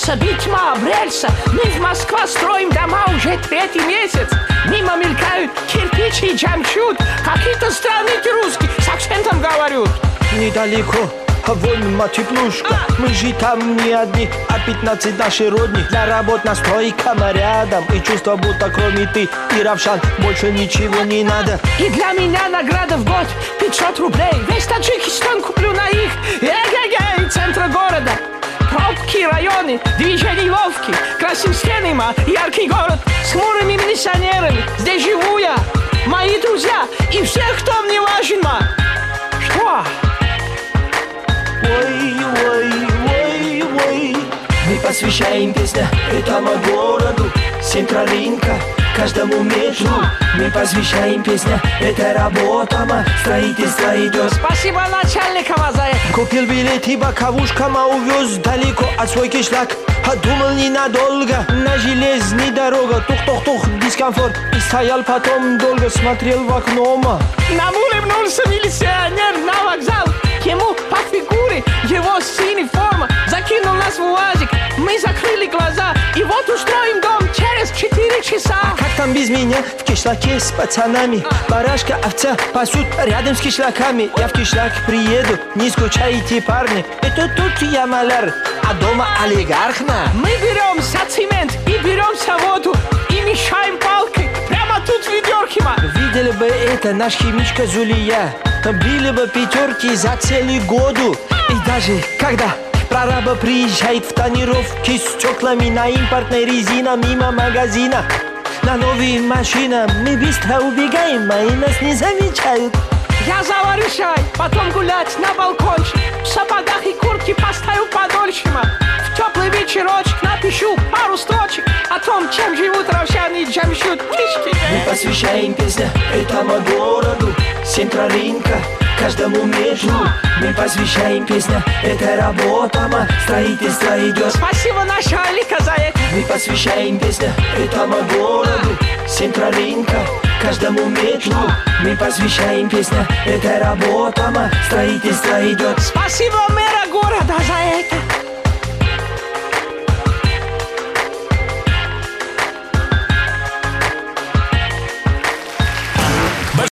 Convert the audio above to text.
Рельса, битьма, рельса. Мы в Москве строим дома уже третий месяц. Мимо мелькают кирпичи и джамшут. Какие-то странные русские с акцентом говорят. Недалеко, вон матеплушка. Мы же там не одни, а 15 наши родни. Для работ на стройкам рядом. И чувство, будто кроме ты и Равшан больше ничего не надо. И для меня награда в год 500 рублей. Весь Таджикистан куплю на их. Эгегей, центра города. Пробки, районы, движения ловки. Красим стены, яркий город. С хмурыми милиционерами. Здесь живу я, мои друзья и всех, кто мне важен, Что? Ой, ой, ой, ой. Мы посвящаем песня этому городу. Центра рынка, каждому метру. Мы посвящаем песня этой работам. Строительство идет. Спасибо начальникам за это. Купил билеты боковушкам, увез далеко от свой кишлак. Думал ненадолго, на железной дороге. Тух-тух-тух, дискомфорт. И стоял потом долго, смотрел в окно. Нам улыбнулся милиционер на вокзал. Ему по фигуре его синяя форма. Закинул нас в УАЗик. Мы закрыли глаза. И вот устроим дом через 4 часа. А как там без меня? В кишлаке с пацанами. Барашка, овца пасут рядом с кишлаками. Я в кишлак приеду, не скучайте, парни. Это тут я маляр, а дома олигарх. Мы беремся цемент и беремся воду. И мешаем палкой. Прямо тут в ведерке, Видели бы это наш химичка Зулия. Били бы пятерки за целый году. И даже когда прораба приезжает в тонировке с стеклами на импортной резине мимо магазина, на новые машины мы быстро убегаем, и нас не замечают. Я заварю чай, потом гулять на балкончик. В сапогах и куртке поставил подольше, В теплый вечерочек напишу пару строчек о том, чем живут равшаны и джамшут. Мы посвящаем песня этому городу. Центра рынка, каждому метру. Мы посвящаем песня этой работам. Строительство идет. Спасибо начальника за это. Мы посвящаем песня этому городу. Центра рынка, каждому метру. Мы посвящаем песня этой работам. Строительство идет. Спасибо мэра города за это.